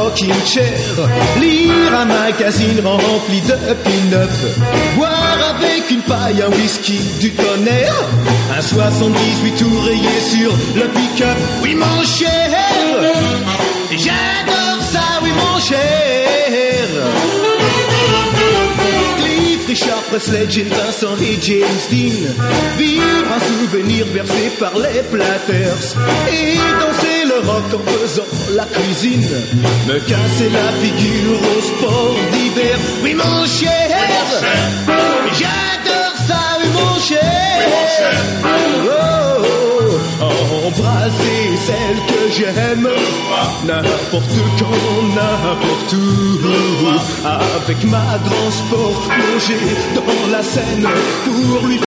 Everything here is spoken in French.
rocking chair, lire un magazine rempli de pin-up, boire avec une paille un whisky du tonnerre, un 78 tout rayé sur le pick-up. Oui mon cher, j'adore ça, oui mon cher. Cliff, Richard Presley, Jane Vincent et James Dean, vivre un souvenir versé par les Platters et danser le rock en faisant la cuisine, me casser la figure au sport d'hiver. Oui mon cher, j'adore ça, oui mon cher. Embrasser celle que j'aime, n'importe quand, n'importe où, avec ma transport plongée dans la Seine, pour lui